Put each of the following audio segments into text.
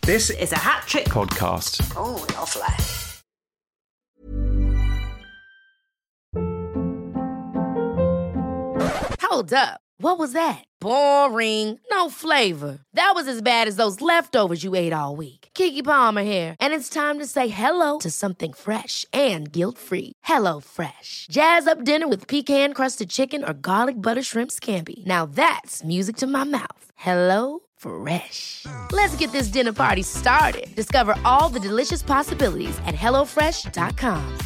This is a hat trick podcast. Oh, lovely. Hold up. What was that? Boring. No flavor. That was as bad as those leftovers you ate all week. Keke Palmer here, and it's time to say hello to something fresh and guilt-free. Hello Fresh. Jazz up dinner with pecan-crusted chicken or garlic butter shrimp scampi. Now that's music to my mouth. Hello Fresh. Let's get this dinner party started. Discover all the delicious possibilities at hellofresh.com.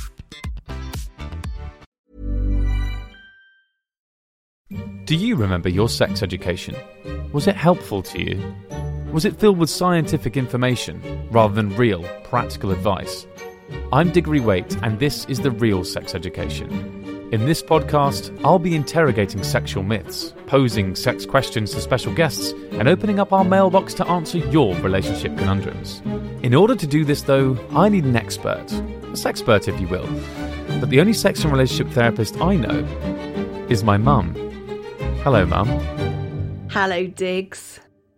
Do you remember your sex education? Was it helpful to you? Was it filled with scientific information rather than real, practical advice? I'm Diggory Waite, and this is The Real Sex Education. In this podcast, I'll be interrogating sexual myths, posing sex questions to special guests, and opening up our mailbox to answer your relationship conundrums. In order to do this, though, I need an expert. A sexpert, if you will. But the only sex and relationship therapist I know is my mum. Hello, Mum. Hello, Diggs.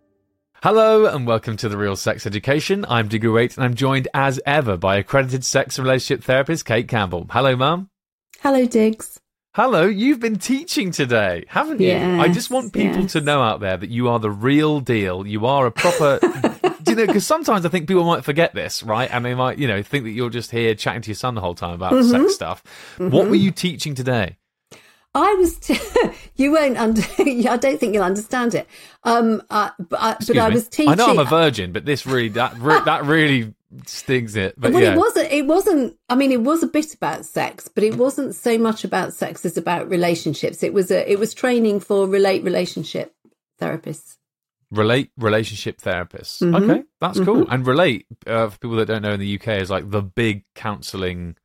Hello, and welcome to The Real Sex Education. I'm Diggory Waite, and I'm joined as ever by accredited sex and relationship therapist Kate Campbell. Hello, Mum. Hello, Diggs. Hello, you've been teaching today, haven't you? Yes, I just want people to know out there that you are the real deal. You are a proper... Do you know, because sometimes I think people might forget this, right? And they might, think that you're just here chatting to your son the whole time about sex stuff. What were you teaching today? I was. You won't. I don't think you'll understand it. But I was teaching. I know I'm a virgin, but this really that really stings it. But well, yeah. It wasn't. I mean, it was a bit about sex, but it wasn't so much about sex as about relationships. It was training for relationship therapists. Relationship therapists. Okay, that's cool. And Relate, for people that don't know, in the UK, is like the big counselling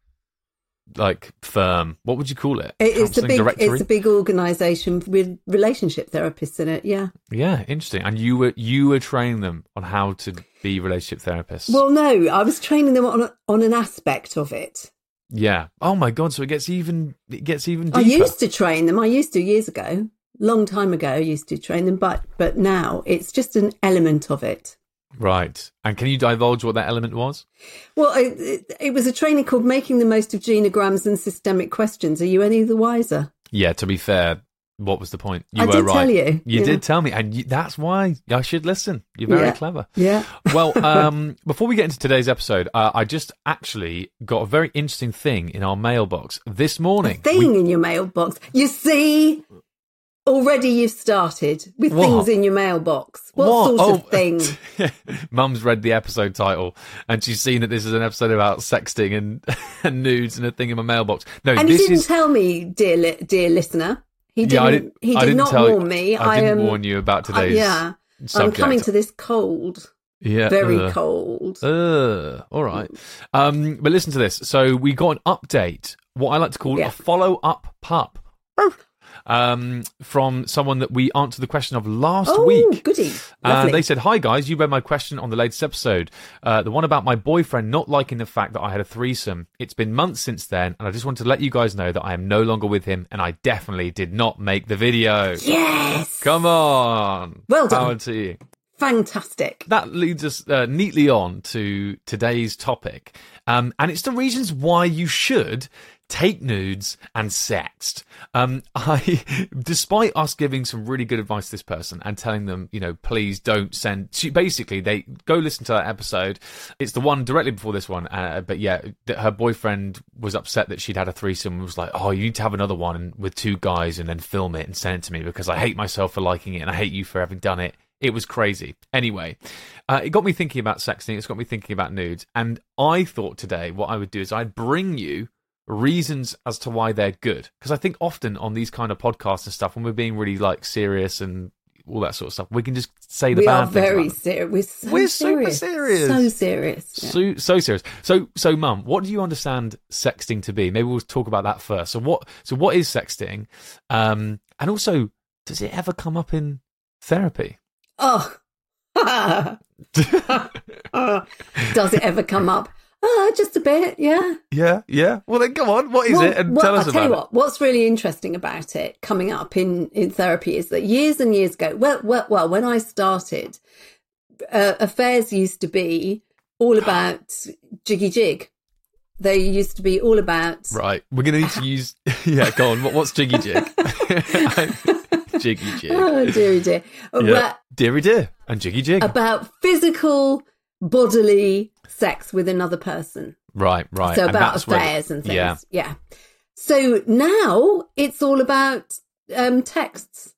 firm. What would you call it? It's a big organisation with relationship therapists in it. Yeah. Yeah, interesting. And you were training them on how to be relationship therapists. Well, no, I was training them on an aspect of it. Yeah. Oh my God. So it gets even deeper. I used to train them. I used to years ago, long time ago. I used to train them, but now it's just an element of it. Right. And can you divulge what that element was? Well, it was a training called Making the Most of Genograms and Systemic Questions. Are you any the wiser? Yeah, to be fair, what was the point? I did tell you. You did tell me, and that's why I should listen. You're very clever. Yeah. Well, before we get into today's episode, I just actually got a very interesting thing in our mailbox this morning. In your mailbox? You see... Already you've started with things in your mailbox. What sort of thing? Mum's read the episode title and she's seen that this is an episode about sexting and nudes and a thing in my mailbox. No, and he didn't tell me, dear listener. He did not warn me. I didn't warn you about today's subject. I'm coming to this cold. Yeah, very cold. All right. But listen to this. So we got an update, what I like to call a follow-up pup. From someone that we answered the question of last week. Oh, goody. They said, "Hi guys, you read my question on the latest episode. The one about my boyfriend not liking the fact that I had a threesome. It's been months since then, and I just wanted to let you guys know that I am no longer with him, and I definitely did not make the video." Yes! Come on. Well done. Power to you. Fantastic. That leads us neatly on to today's topic. And it's the reasons why you should take nudes and sext. Despite us giving some really good advice to this person and telling them, please don't send. Basically, they go listen to that episode. It's the one directly before this one. But yeah, her boyfriend was upset that she'd had a threesome and was like, "Oh, you need to have another one with two guys and then film it and send it to me because I hate myself for liking it and I hate you for having done it." It was crazy. Anyway, it got me thinking about sexting. It's got me thinking about nudes. And I thought today what I would do is I'd bring you reasons as to why they're good. Because I think often on these kind of podcasts and stuff, when we're being really serious and all that sort of stuff, we can just say the bad things. We are very serious. We're super serious. So serious. Yeah. So serious. So Mum, what do you understand sexting to be? Maybe we'll talk about that first. So what is sexting? And also, does it ever come up in therapy? Oh. Does it ever come up? Just a bit, yeah. Yeah. Well, then come on. What is it? And tell us about it. I'll tell you what's really interesting about it coming up in therapy is that years and years ago, well, when I started, affairs used to be all about jiggy jig. They used to be all about... Right. We're going to need to use... Yeah, go on. What's jiggy jig? Jiggy jig. Oh, dearie dear. Yeah. Dearie dear. And jiggy jig. About physical, bodily sex with another person. Right. So about affairs and things. Yeah. So now it's all about texts.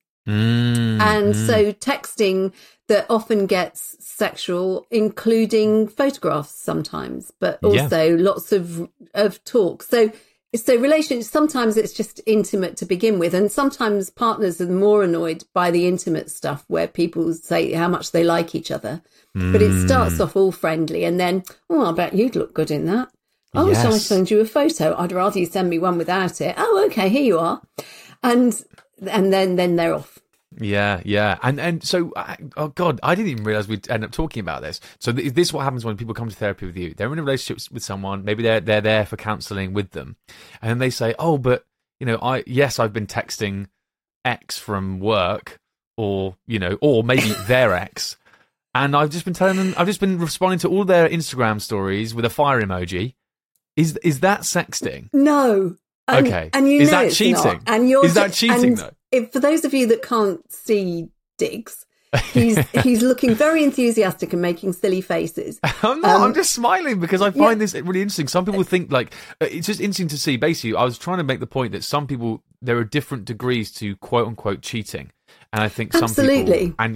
And so texting that often gets sexual, including photographs sometimes, but also lots of talk. So relationships, sometimes it's just intimate to begin with, and sometimes partners are more annoyed by the intimate stuff where people say how much they like each other. But it starts off all friendly, and then, I bet you'd look good in that. Oh, shall I send you a photo? I'd rather you send me one without it. Oh, okay, here you are. And then they're off. Yeah. And so, oh God, I didn't even realize we'd end up talking about this. So this is what happens when people come to therapy with you. They're in a relationship with someone. Maybe they're there for counselling with them. And then they say, oh, but, I've been texting X from work or maybe their ex. And I've just been telling them, I've just been responding to all their Instagram stories with a fire emoji. Is that sexting? No. Okay. And is that cheating? Not. And is that cheating though? For those of you that can't see Diggs, he's looking very enthusiastic and making silly faces. I'm not. I'm just smiling because I find this really interesting. Some people think it's just interesting to see. Basically, I was trying to make the point that some people, there are different degrees to quote unquote cheating. And I think some people, and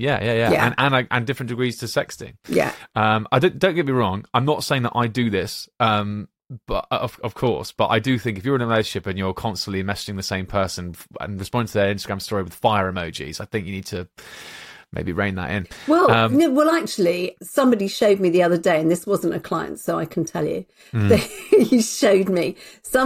and different degrees to sexting. Yeah. Don't get me wrong. I'm not saying that I do this. But of course, but I do think if you're in a relationship and you're constantly messaging the same person and responding to their Instagram story with fire emojis, I think you need to maybe rein that in. Well, actually, somebody showed me the other day, and this wasn't a client, so I can tell you. He showed me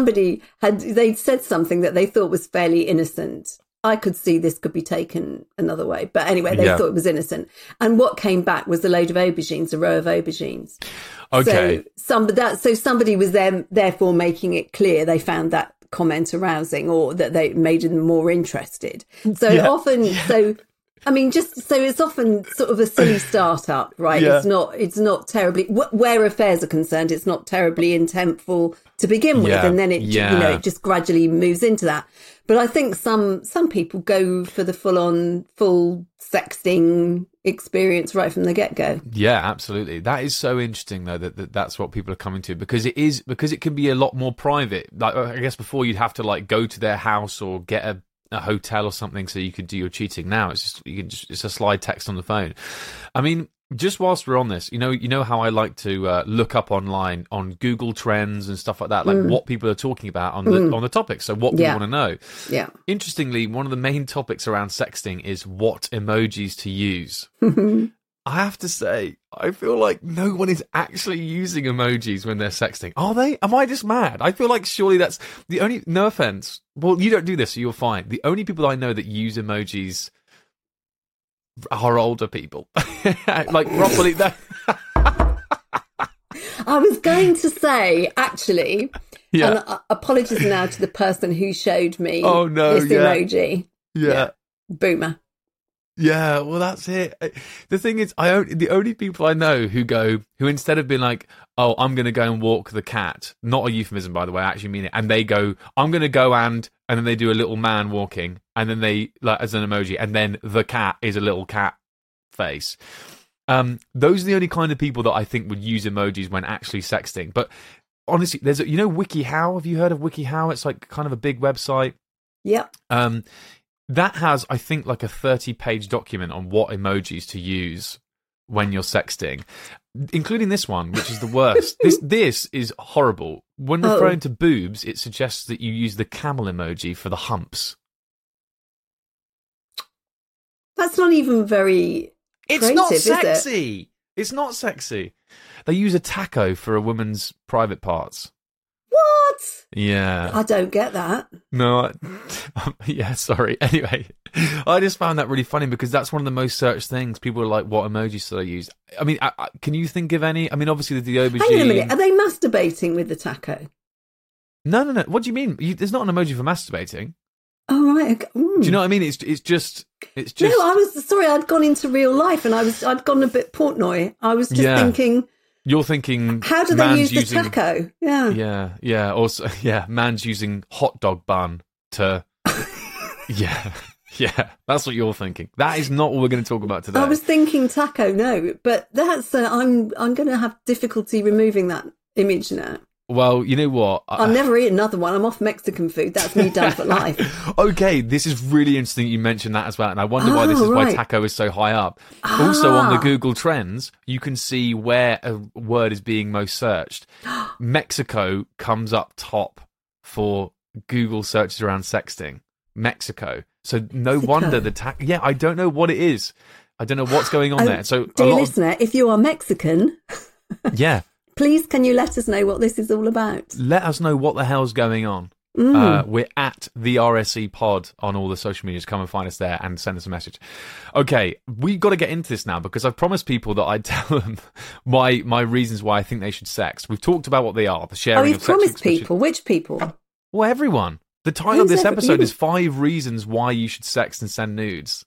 they'd said something that they thought was fairly innocent. I could see this could be taken another way. But anyway, they thought it was innocent. And what came back was a load of aubergines, a row of aubergines. Okay. So somebody was therefore making it clear they found that comment arousing, or that they made them more interested. So it's often sort of a silly startup, right? Yeah. It's not terribly, where affairs are concerned, it's not terribly intentful to begin with. And then it just gradually moves into that. But I think some people go for the full sexting experience right from the get-go. Yeah, absolutely. That is so interesting though, that's what people are coming to, because it can be a lot more private. Like, I guess before you'd have to go to their house or get a hotel or something so you could do your cheating. Now it's it's a slide text on the phone. I mean, just whilst we're on this, you know how I like to look up online on Google Trends and stuff like that, what people are talking about on the topic. So what people want to know. Yeah. Interestingly, one of the main topics around sexting is what emojis to use. I have to say, I feel like no one is actually using emojis when they're sexting. Are they? Am I just mad? I feel like surely that's the only, no offense. Well, you don't do this, so you're fine. The only people I know that use emojis are older people. Properly. I was going to say, actually, and apologies now to the person who showed me this emoji. Yeah. Boomer. Yeah, well, that's it. The thing is, the only people I know who instead of being like, oh, I'm going to go and walk the cat, not a euphemism, by the way, I actually mean it, and they go, I'm going to go and then they do a little man walking, and then they, as an emoji, and then the cat is a little cat face. Those are the only kind of people that I think would use emojis when actually sexting. But honestly, there's WikiHow. Have you heard of WikiHow? It's kind of a big website. Yep. That has, I think, a 30-page document on what emojis to use when you're sexting, including this one, which is the worst. This is horrible. When referring to boobs, it suggests that you use the camel emoji for the humps. That's not even very creative, It's not is sexy. it? It's not sexy. They use a taco for a woman's private parts. What? Yeah. I don't get that. No. Yeah, sorry. Anyway, I just found that really funny because that's one of the most searched things. People are like, what emojis should I use? I mean, can you think of any? I mean, obviously the aubergine. Hang on a minute. Are they masturbating with the taco? No. What do you mean? There's not an emoji for masturbating. Oh, right. Do you know what I mean? It's just. No, I'd gone into real life and I'd gone a bit Portnoy. I was just thinking. You're thinking, how do they use the taco? Yeah. Also, man's using hot dog bun to. Yeah, that's what you're thinking. That is not what we're going to talk about today. I was thinking taco, no, but that's I'm going to have difficulty removing that image now. Well, you know what? I'll never eat another one. I'm off Mexican food. That's me done for life. Okay, this is really interesting you mentioned that as well. And I wonder why taco is so high up. Also on the Google Trends, you can see where a word is being most searched. Mexico comes up top for Google searches around sexting. Mexico. So no wonder the yeah, I don't know what it is. I don't know what's going on there. So, dear listener, if you are Mexican, yeah, please can you let us know what this is all about? Let us know what the hell's going on. We're at the RSE Pod on all the social medias. Come and find us there and send us a message. Okay, we've got to get into this now because I've promised people that I'd tell them my reasons why I think they should sext. We've talked about what they are, the sharing of you've promised people. Which people? Well, everyone. The title of this episode is 5 Reasons Why You Should Sext and Send Nudes.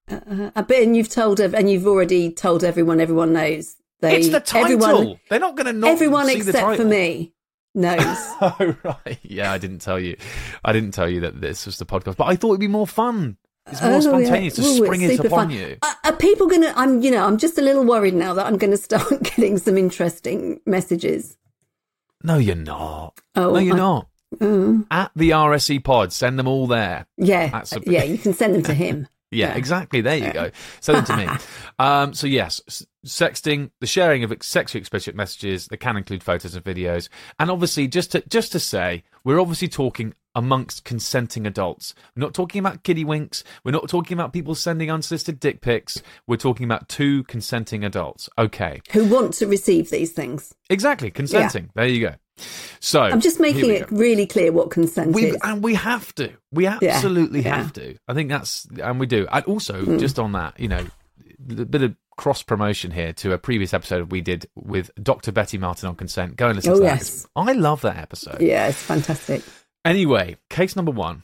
And you've already told everyone knows. It's the title. They're not going to not everyone see except the title. for me knows. Oh, right. Yeah, I didn't tell you that this was the podcast, but I thought it'd be more fun. It's more spontaneous to spring it upon you. Are people going to, I'm just a little worried now that I'm going to start getting some interesting messages. No, you're not. No, you're not. At the RSE Pod, send them all there. Yeah, you can send them to him. Yeah, exactly. There you go. Send them to me. So yes, sexting, the sharing of sexually explicit messages that can include photos and videos, and obviously just to say, we're obviously talking amongst consenting adults. We're not talking about kiddie winks. We're not talking about people sending unsolicited dick pics. We're talking about 2 consenting adults. Okay, who want to receive these things. Exactly, consenting. Yeah. There you go. So I'm just making it really clear what consent is. And we have to. We absolutely have to. I think and we do. And also, just on that, a bit of cross-promotion here to a previous episode we did with Dr. Betty Martin on consent. Go and listen to that. Yes. I love that episode. Yeah, it's fantastic. Anyway, case number 1.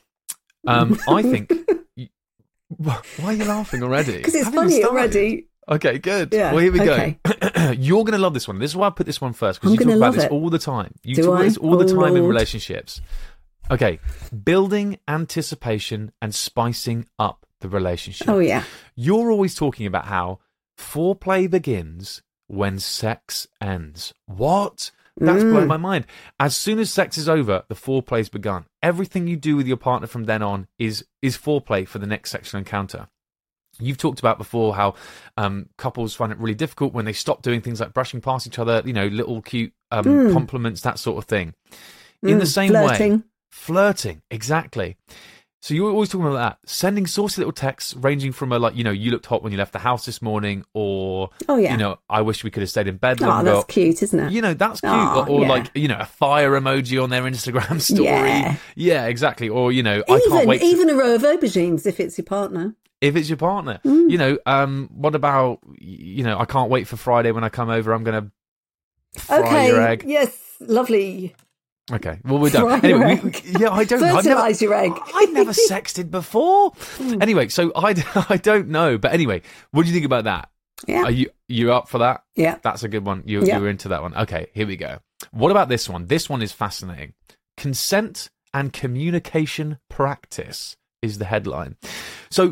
I think... Why are you laughing already? Because it's funny already. Okay, good. Yeah, well, here we go. You're going to love this one. This is why I put this one first, because you talk about this all the time. You talk about this all the time in relationships. Okay, building anticipation and spicing up the relationship. Oh, yeah. You're always talking about how foreplay begins when sex ends. What? That's blown my mind. As soon as sex is over, the foreplay's begun. Everything you do with your partner from then on is foreplay for the next sexual encounter. You've talked about before how couples find it really difficult when they stop doing things like brushing past each other, little cute compliments, that sort of thing. In the same way, flirting, exactly. So you're always talking about that. Sending saucy little texts ranging from you looked hot when you left the house this morning, or, I wish we could have stayed in bed longer. Oh, that's cute, isn't it? That's cute. Or a fire emoji on their Instagram story. Yeah, exactly. Or, I can't wait. Even a row of aubergines if it's your partner. If it's your partner, what about, I can't wait for Friday when I come over, I'm going to fry your egg. Yes, lovely. Okay, well, we're done. Anyway, I don't know. Fertilise your egg. I've never sexted before. Anyway, so I don't know. But anyway, what do you think about that? Yeah. Are you up for that? Yeah. That's a good one. You were into that one. Okay, here we go. What about this one? This one is fascinating. Consent and communication practice is the headline. So,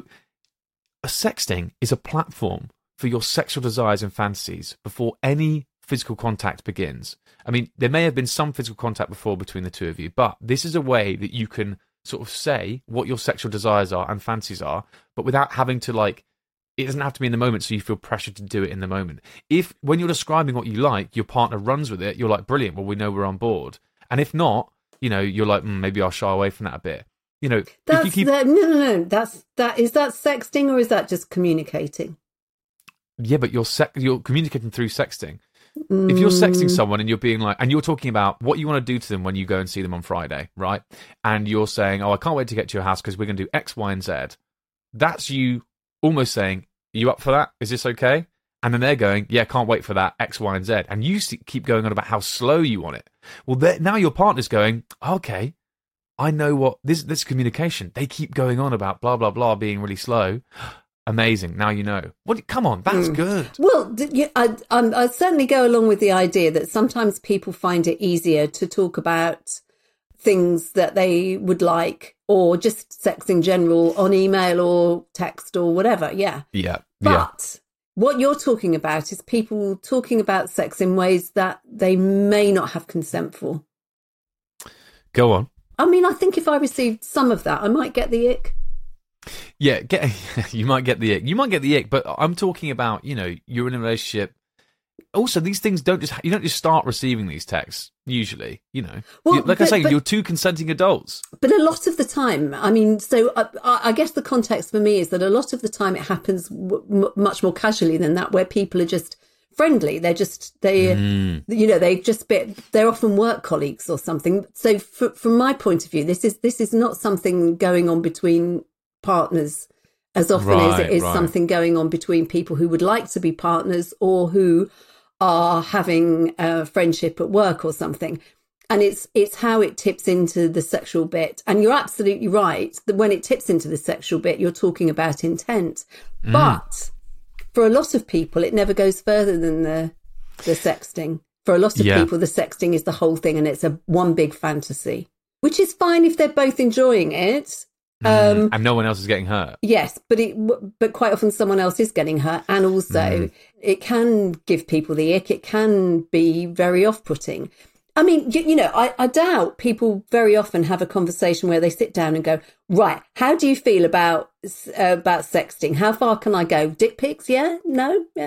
sexting is a platform for your sexual desires and fantasies before any physical contact begins. I mean, there may have been some physical contact before between the two of you, but this is a way that you can sort of say what your sexual desires are and fantasies are, but without having to it doesn't have to be in the moment, so you feel pressured to do it in the moment. If, when you're describing what you like, your partner runs with it, you're like, brilliant, well, we know we're on board. And if not, you're like, maybe I'll shy away from that a bit. That's if you keep... No. Is that sexting or is that just communicating? Yeah, but you're communicating through sexting. If you're sexting someone and you're being like, and you're talking about what you want to do to them when you go and see them on Friday, right? And you're saying, I can't wait to get to your house because we're going to do X, Y, and Z. That's you almost saying, are you up for that? Is this okay? And then they're going, yeah, can't wait for that X, Y, and Z. And you keep going on about how slow you want it. Well, now your partner's going, okay, I know what this communication. They keep going on about blah blah blah being really slow. Amazing. Now you know. What? Come on, that's good. Well, I certainly go along with the idea that sometimes people find it easier to talk about things that they would like, or just sex in general on email or text or whatever. Yeah. Yeah. But what you're talking about is people talking about sex in ways that they may not have consent for. Go on. I mean, I think if I received some of that, I might get the ick. Yeah, you might get the ick. You might get the ick, but I'm talking about, you're in a relationship. Also, these things you don't just start receiving these texts usually, Well, like I say, you're two consenting adults. But a lot of the time, I mean, so I guess the context for me is that a lot of the time it happens much more casually than that, where people are just friendly. They're often work colleagues or something. So from my point of view, this is not something going on between partners as often as it is something going on between people who would like to be partners or who are having a friendship at work or something. And it's how it tips into the sexual bit. And you're absolutely right that when it tips into the sexual bit, you're talking about intent. But for a lot of people, it never goes further than the sexting. For a lot of people, the sexting is the whole thing, and it's one big fantasy, which is fine if they're both enjoying it. And no one else is getting hurt. Yes, but quite often someone else is getting hurt, and also it can give people the ick. It can be very off-putting. I mean, I doubt people very often have a conversation where they sit down and go, right, how do you feel about sexting? How far can I go? Dick pics? Yeah? No? Yeah?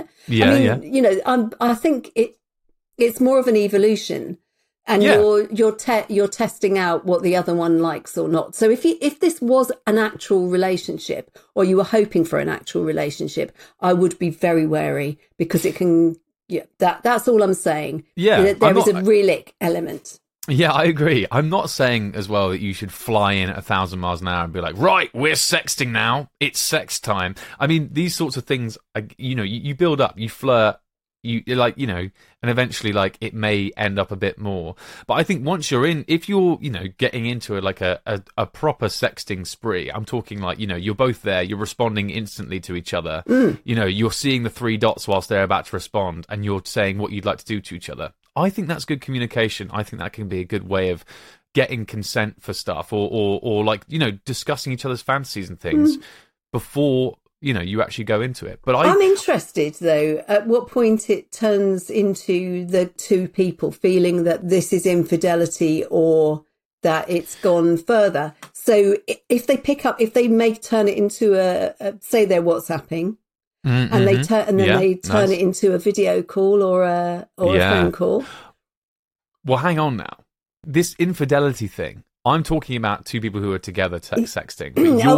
I think it's more of an evolution. And you're testing out what the other one likes or not. So if this was an actual relationship, or you were hoping for an actual relationship, I would be very wary, because it can. Yeah, that's all I'm saying. Yeah, there is a real ick element. Yeah, I agree. I'm not saying as well that you should fly in at 1,000 miles an hour and be like, right, we're sexting now. It's sex time. I mean, these sorts of things. You build up, you flirt. And eventually, it may end up a bit more. But I think once you're in, if you're, getting into a proper sexting spree, I'm talking you're both there, you're responding instantly to each other. You're seeing the 3 dots whilst they're about to respond, and you're saying what you'd like to do to each other. I think that's good communication. I think that can be a good way of getting consent for stuff, or discussing each other's fantasies and things before you actually go into it. But I'm interested, though, at what point it turns into the two people feeling that this is infidelity, or that it's gone further. So if they may turn it into say they're WhatsApping, and they turn it into a video call or a phone call. Well, hang on now. This infidelity thing, I'm talking about two people who are together sexting.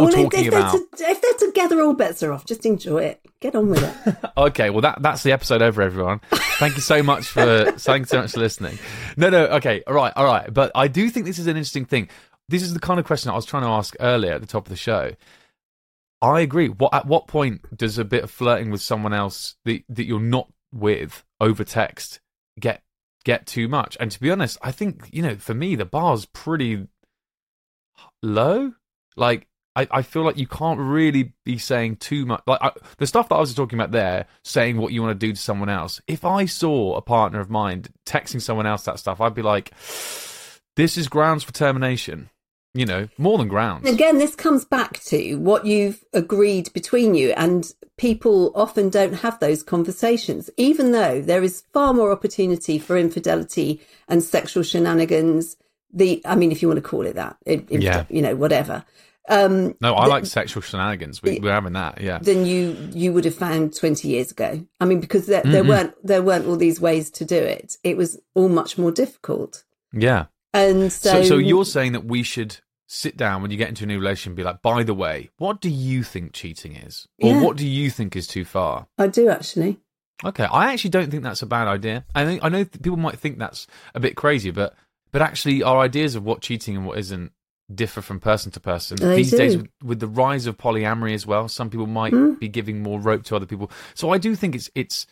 If they're together, all bets are off. Just enjoy it. Get on with it. Okay, well that's the episode over, everyone. Thank you so much for listening. No, okay, all right. But I do think this is an interesting thing. This is the kind of question I was trying to ask earlier at the top of the show. I agree. At what point does a bit of flirting with someone else that you're not with over text get too much? And to be honest, I think for me the bar's pretty low. I feel like you can't really be saying too much. The stuff that I was talking about there, saying what you want to do to someone else. If I saw a partner of mine texting someone else that stuff, I'd be like, this is grounds for termination. More than grounds. Again, this comes back to what you've agreed between you, and people often don't have those conversations, even though there is far more opportunity for infidelity and sexual shenanigans. If you want to call it that, whatever. No, I like sexual shenanigans. We're having that, yeah. Than you would have found 20 years ago. I mean, because there weren't all these ways to do it. It was all much more difficult. Yeah. And so you're saying that we should sit down when you get into a new relationship and be like, by the way, what do you think cheating is? Or what do you think is too far? I do, actually. Okay, I actually don't think that's a bad idea. I know people might think that's a bit crazy, but actually our ideas of what cheating and what isn't differ from person to person. These days, with the rise of polyamory as well, some people might be giving more rope to other people. So I do think it's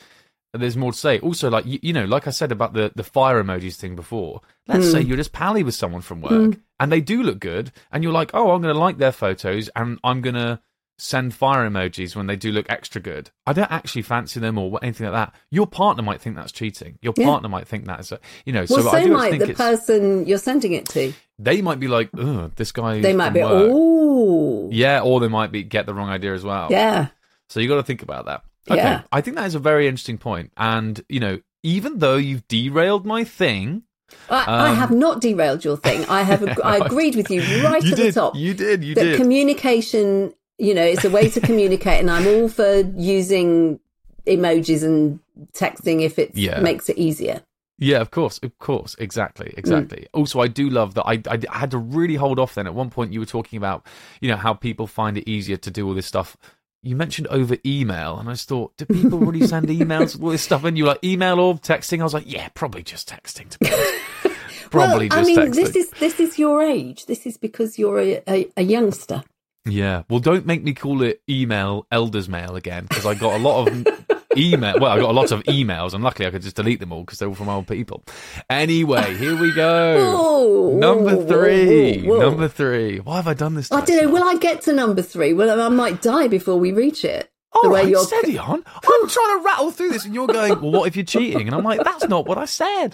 there's more to say. Also, like, you know, like I said about the fire emojis thing before, let's say you're just pally with someone from work and they do look good and you're like, oh, I'm going to like their photos and I'm going to send fire emojis when they do look extra good. I don't actually fancy them or anything like that. Your partner might think that's cheating. Your partner might think that is, you know. Well, so I might the person you're sending it to. They might be like, oh, this guy. They might be, oh. Yeah, or they might get the wrong idea as well. Yeah. So you got to think about that. Okay, yeah. I think that is a very interesting point. And, you know, even though you've derailed my thing... I have not derailed your thing. I agreed with you right at the top. You did. That communication, you know, it's a way to communicate, and I'm all for using emojis and texting if it makes it easier. Yeah, of course, exactly. Also, I do love that. I had to really hold off then. At one point, you were talking about, you know, how people find it easier to do all this stuff. You mentioned over email, and I just thought, do people really send emails with all this stuff? And you were like, email or texting? I was like, yeah, probably just texting, to be honest. Probably just texting. This is your age. This is because you're a youngster. Yeah. Well, don't make me call it email elder's mail again, because I got a lot of email. Well, I got a lot of emails, and luckily I could just delete them all because they're all from old people. Anyway, here we go. Number three. Why have I done this? I don't know. Will I get to number 3? Well, I might die before we reach it. All right, steady on. I'm trying to rattle through this, and you're going, well, what if you're cheating? And I'm like, that's not what I said.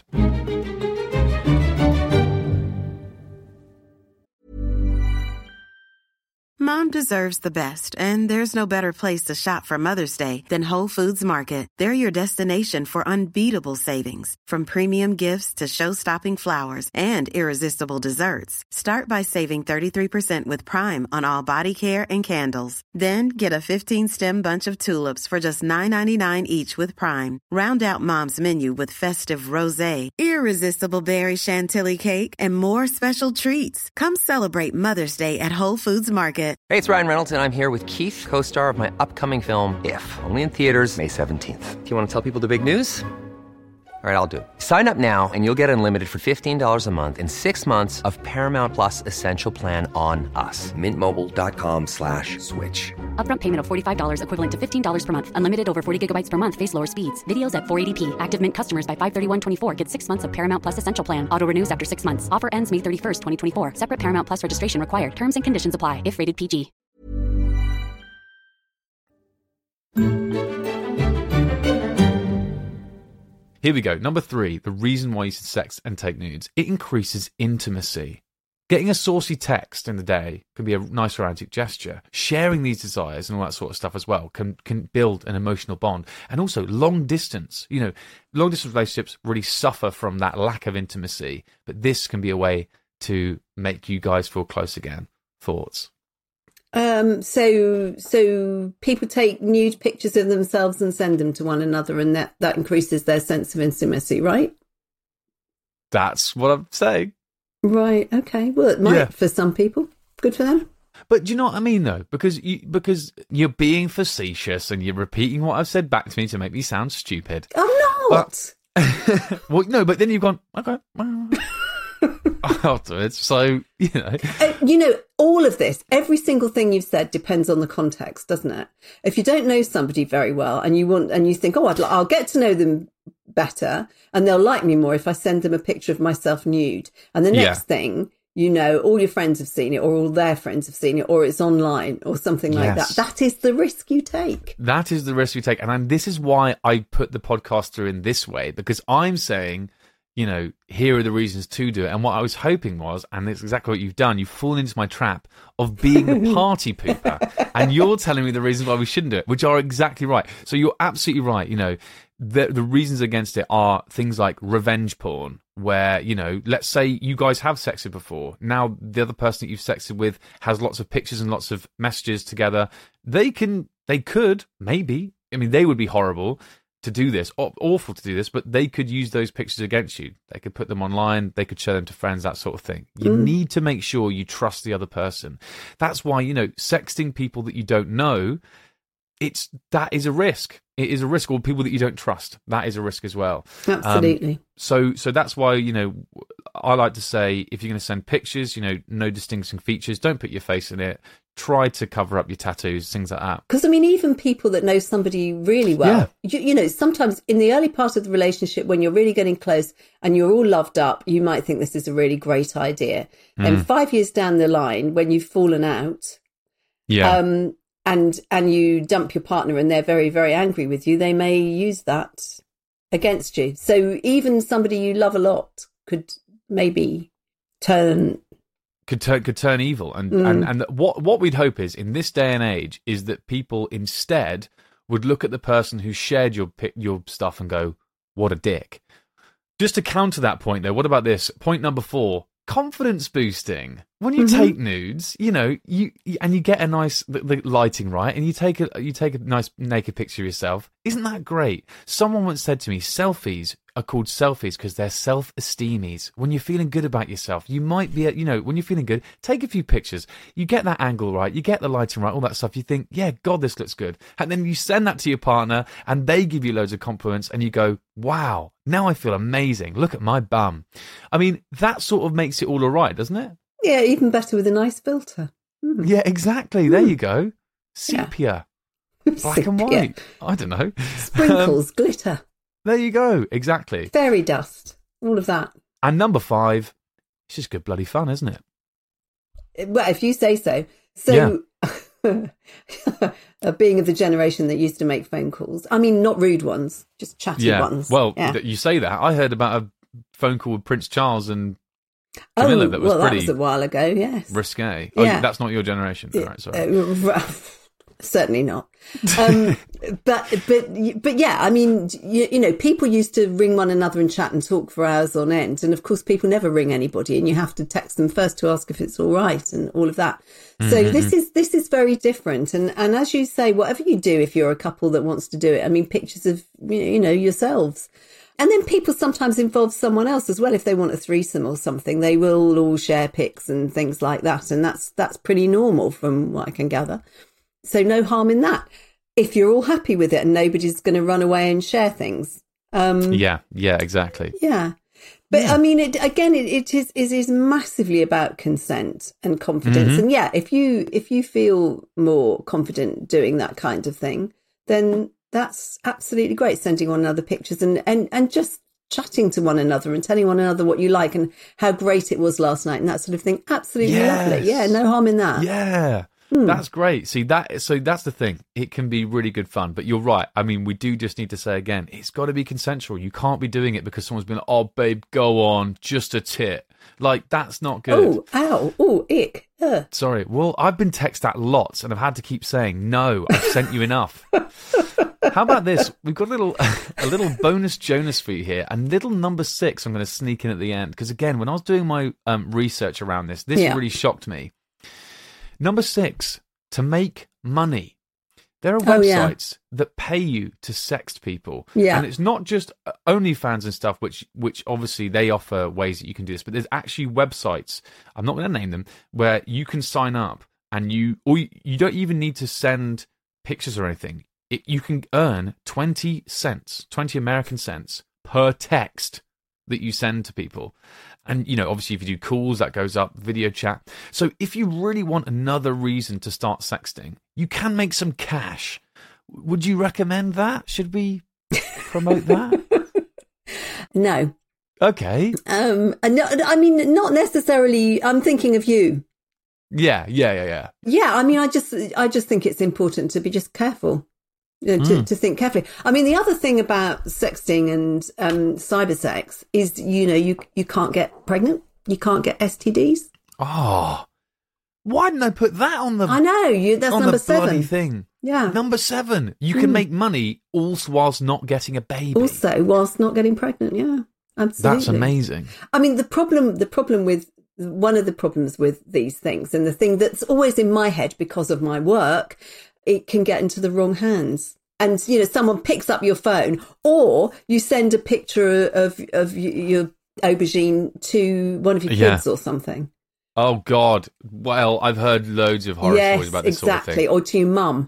Mom deserves the best, and there's no better place to shop for Mother's Day than Whole Foods Market. They're your destination for unbeatable savings, from premium gifts to show-stopping flowers and irresistible desserts. Start by saving 33% with Prime on all body care and candles. Then get a 15-stem bunch of tulips for just $9.99 each with Prime. Round out Mom's menu with festive rosé, irresistible berry chantilly cake, and more special treats. Come celebrate Mother's Day at Whole Foods Market. Hey, it's Ryan Reynolds, and I'm here with Keith, co-star of my upcoming film, If, only in theaters May 17th. Do you want to tell people the big news? All right, I'll do it. Sign up now and you'll get unlimited for $15 a month and 6 months of Paramount Plus Essential Plan on us. MintMobile.com/switch. Upfront payment of $45 equivalent to $15 per month. Unlimited over 40 gigabytes per month. Face lower speeds. Videos at 480p. Active Mint customers by 531.24 get 6 months of Paramount Plus Essential Plan. Auto renews after 6 months. Offer ends May 31st, 2024. Separate Paramount Plus registration required. Terms and conditions apply if rated PG. Here we go. Number 3, the reason why you should sex and take nudes. It increases intimacy. Getting a saucy text in the day can be a nice romantic gesture. Sharing these desires and all that sort of stuff as well can build an emotional bond. And also long distance. You know, long distance relationships really suffer from that lack of intimacy. But this can be a way to make you guys feel close again. Thoughts? So people take nude pictures of themselves and send them to one another, and that increases their sense of intimacy, right? That's what I'm saying. Right. Okay. Well, it might for some people. Good for them. But do you know what I mean, though? Because you're being facetious and you're repeating what I've said back to me to make me sound stupid. I'm not. Well, no, but then you've gone, okay. Afterwards, so you know, all of this, every single thing you've said depends on the context, doesn't it? If you don't know somebody very well and you think, oh, I'll get to know them better and they'll like me more if I send them a picture of myself nude, and the next thing you know, all your friends have seen it, or all their friends have seen it, or it's online or something like that. That is the risk you take. That is the risk you take, and this is why I put the podcast through in this way, because I'm saying, you know, here are the reasons to do it. And what I was hoping was, and it's exactly what you've done, you've fallen into my trap of being the party pooper. And you're telling me the reasons why we shouldn't do it, which are exactly right. So you're absolutely right. You know, the reasons against it are things like revenge porn, where, you know, let's say you guys have sexted before. Now the other person that you've sexted with has lots of pictures and lots of messages together. They could, maybe, I mean, they would be horrible to do this, awful to do this, but they could use those pictures against you. They could put them online, they could show them to friends, that sort of thing. You need to make sure you trust the other person. That's why, you know, sexting people that you don't know, that is a risk. It is a risk. Or people that you don't trust, that is a risk as well. Absolutely. So that's why, you know, I like to say, if you're going to send pictures, you know, no distinguishing features, don't put your face in it. try to cover up your tattoos, things like that. Because, I mean, even people that know somebody really well, you know, sometimes in the early part of the relationship, when you're really getting close and you're all loved up, you might think this is a really great idea. And 5 years down the line, when you've fallen out, and you dump your partner and they're very, very angry with you, they may use that against you. So even somebody you love a lot could maybe turn evil. And what we'd hope is, in this day and age, is that people instead would look at the person who shared your stuff and go, what a dick. Just to counter that point though, what about this? Point number 4, confidence boosting. When you take nudes, you know, you get a nice the lighting right, and you take a nice naked picture of yourself. Isn't that great? Someone once said to me, selfies are called selfies because they're self-esteemies. When you're feeling good about yourself, you might be, you know, when you're feeling good, take a few pictures. You get that angle right, you get the lighting right, all that stuff. You think, yeah, God, this looks good. And then you send that to your partner and they give you loads of compliments and you go, wow, now I feel amazing. Look at my bum. I mean, that sort of makes it all right, doesn't it? Yeah, even better with a nice filter. Yeah, exactly. There you go. Sepia. Black and white. I don't know. Sprinkles, glitter. There you go. Exactly. Fairy dust. All of that. And number 5, it's just good bloody fun, isn't it? Well, if you say so. So, being of the generation that used to make phone calls, I mean, not rude ones, just chatty ones. Well, you say that. I heard about a phone call with Prince Charles and Camilla that was pretty... that was a while ago, yes. Risque. Oh, that's not your generation. All right, sorry. Certainly not. But yeah, I mean, you know, people used to ring one another and chat and talk for hours on end. And of course, people never ring anybody, and you have to text them first to ask if it's all right and all of that. So this is very different. And as you say, whatever you do, if you're a couple that wants to do it, I mean, pictures of, you know, yourselves. And then people sometimes involve someone else as well. If they want a threesome or something, they will all share pics and things like that. And that's pretty normal from what I can gather. So no harm in that, if you're all happy with it and nobody's going to run away and share things. Yeah, exactly. Yeah. But I mean, it is massively about consent and confidence. And yeah, if you feel more confident doing that kind of thing, then that's absolutely great. Sending one another pictures and just chatting to one another and telling one another what you like and how great it was last night and that sort of thing. Absolutely lovely. Yeah, no harm in that. Yeah. That's great. See, that's the thing. It can be really good fun, but you're right. I mean, we do just need to say again, it's got to be consensual. You can't be doing it because someone's been like, oh, babe, go on, just a tit. Like, that's not good. Oh, ow, oh, ick. Sorry. Well, I've been texted at lots and I've had to keep saying, no, I've sent you enough. How about this? We've got a little bonus Jonas for you here, and little number 6 I'm going to sneak in at the end, because again, when I was doing my research around this really shocked me. Number 6, to make money. There are websites that pay you to sext people. Yeah. And it's not just OnlyFans and stuff, which obviously they offer ways that you can do this, but there's actually websites, I'm not going to name them, where you can sign up and you don't even need to send pictures or anything. You can earn 20 American cents per text that you send to people. And, you know, obviously if you do calls, that goes up, video chat. So if you really want another reason to start sexting, you can make some cash. Would you recommend that? Should we promote that? No. Okay. No, I mean, not necessarily. I'm thinking of you. Yeah. Yeah, I mean, I just think it's important to be just careful. To think carefully. I mean, the other thing about sexting and cyber sex is, you know, you can't get pregnant. You can't get STDs. Oh, why didn't I put that on the? I know that's number 7 bloody thing. Yeah, number 7. You can make money also whilst not getting a baby. Also, whilst not getting pregnant. Yeah, absolutely. That's amazing. I mean, the problem with one of the problems with these things, and the thing that's always in my head because of my work, it can get into the wrong hands. And, you know, someone picks up your phone, or you send a picture of your aubergine to one of your kids or something. Oh, God. Well, I've heard loads of horror stories about this sort of thing. Or to your mum.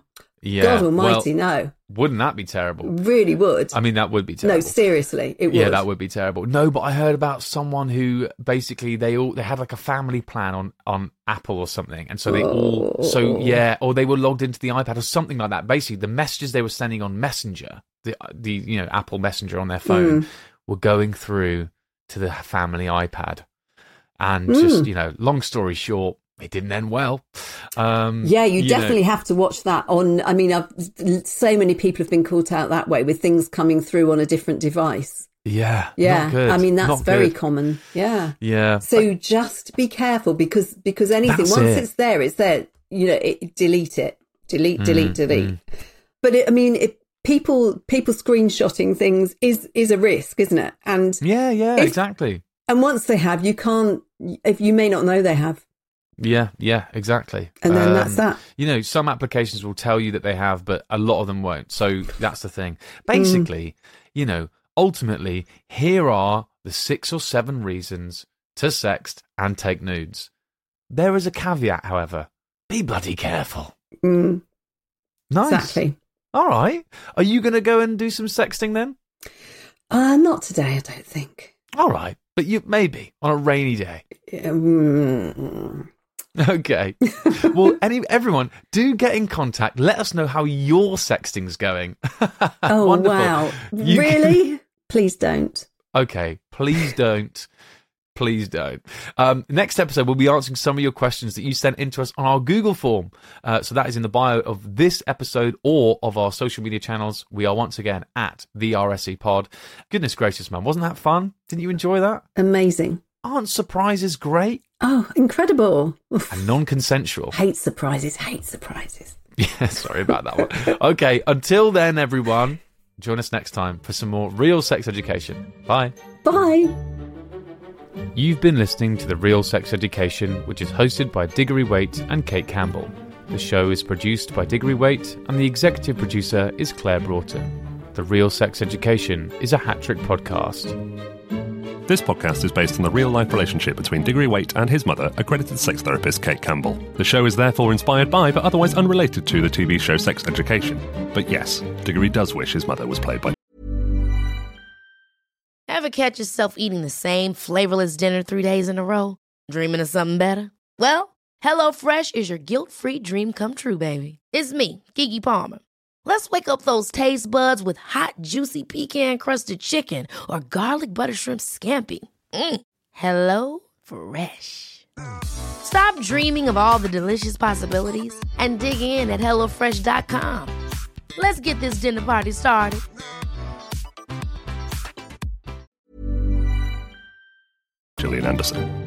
God almighty, no. Wouldn't that be terrible? Really would. I mean, that would be terrible. No, seriously, it would. Yeah, that would be terrible. No, but I heard about someone who basically they had like a family plan on Apple or something, and so they or they were logged into the iPad or something like that. Basically, the messages they were sending on Messenger, the Apple Messenger on their phone, were going through to the family iPad, and just long story short, it didn't end well. You definitely have to watch that on. I mean, so many people have been caught out that way with things coming through on a different device. Yeah. Not good. I mean, that's very common. Yeah. Yeah. So just be careful because anything, once it's there, delete it. Delete. But people screenshotting things is a risk, isn't it? And exactly. And once they have, you may not know they have. Yeah, exactly. And then that's that. Some applications will tell you that they have, but a lot of them won't. So that's the thing. Basically, ultimately, here are the 6 or 7 reasons to sext and take nudes. There is a caveat, however. Be bloody careful. Nice. Exactly. All right. Are you going to go and do some sexting then? Not today, I don't think. All right. But maybe on a rainy day. Okay. Well, everyone, do get in contact. Let us know how your sexting's going. Oh, wow. Really? Please don't. Okay. Please don't. Please don't. Next episode, we'll be answering some of your questions that you sent in to us on our Google form. So that is in the bio of this episode or of our social media channels. We are once again at the RSE Pod. Goodness gracious, man. Wasn't that fun? Didn't you enjoy that? Amazing. Aren't surprises great? Oh, incredible. And non-consensual. Hate surprises. Yeah, sorry about that one. Okay, until then, everyone, join us next time for some more real sex education. Bye. Bye. You've been listening to The Real Sex Education, which is hosted by Diggory Waite and Kate Campbell. The show is produced by Diggory Waite, and the executive producer is Claire Broughton. The Real Sex Education is a Hat-Trick podcast. This podcast is based on the real-life relationship between Diggory Waite and his mother, accredited sex therapist Kate Campbell. The show is therefore inspired by, but otherwise unrelated to, the TV show Sex Education. But yes, Diggory does wish his mother was played by... Ever catch yourself eating the same flavorless dinner 3 days in a row? Dreaming of something better? Well, HelloFresh is your guilt-free dream come true, baby. It's me, Keke Palmer. Let's wake up those taste buds with hot, juicy pecan-crusted chicken or garlic butter shrimp scampi. Hello Fresh. Stop dreaming of all the delicious possibilities and dig in at HelloFresh.com. Let's get this dinner party started. Gillian Anderson.